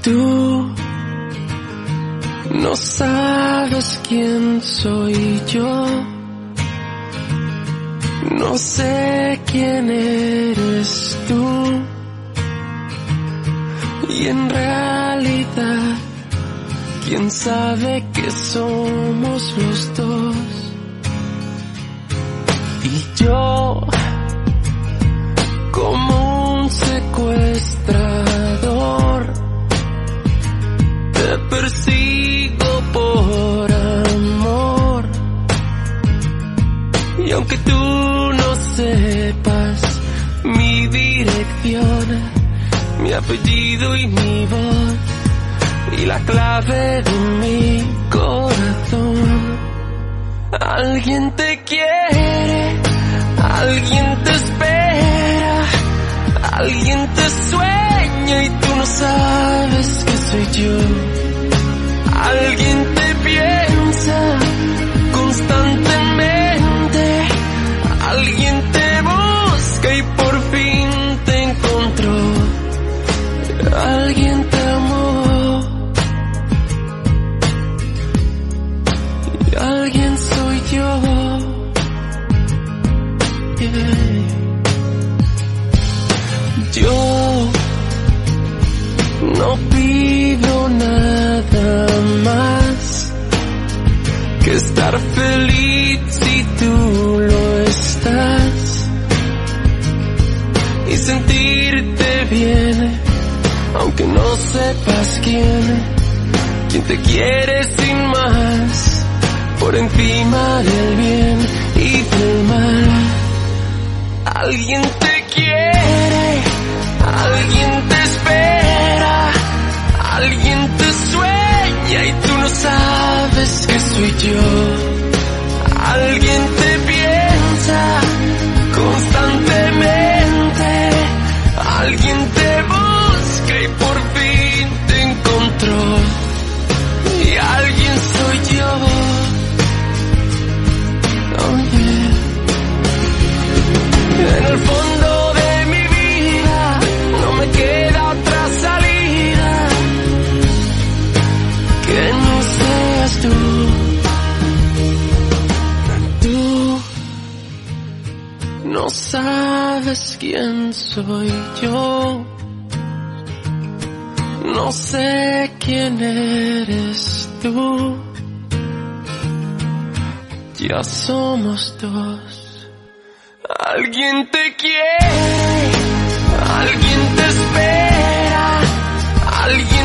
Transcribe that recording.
Tú no sabes quién soy yo, no sé quién eres tú, y en realidad, quién sabe que somos los dos. Y yo, como un secuestrador, te persigo por amor. Y aunque tú no sepas mi dirección, mi apellido y mi voz, y la clave de mi corazón, alguien te quiere, alguien te espera, alguien te sueña y tú no sabes que soy yo. Alguien te piensa constantemente, alguien te busca y por fin te encontró. Alguien te amó y alguien soy yo. Yeah. Yo no pido nada más que estar feliz si tú lo estás y sentirte bien, aunque no sepas quién te quiere sin más, por encima del bien y del mal. Alguien te quiere, alguien te espera, alguien te sueña y tú no sabes que soy yo. Alguien te piensa constantemente, alguien te busca y por fin te encontró. Y alguien soy yo. Oh yeah. En el fondo de mi vida no me queda otra salida que no seas tú. Tú no sabes quién soy yo, no sé quién eres tú. Ya somos dos. Alguien te quiere, alguien te espera, alguien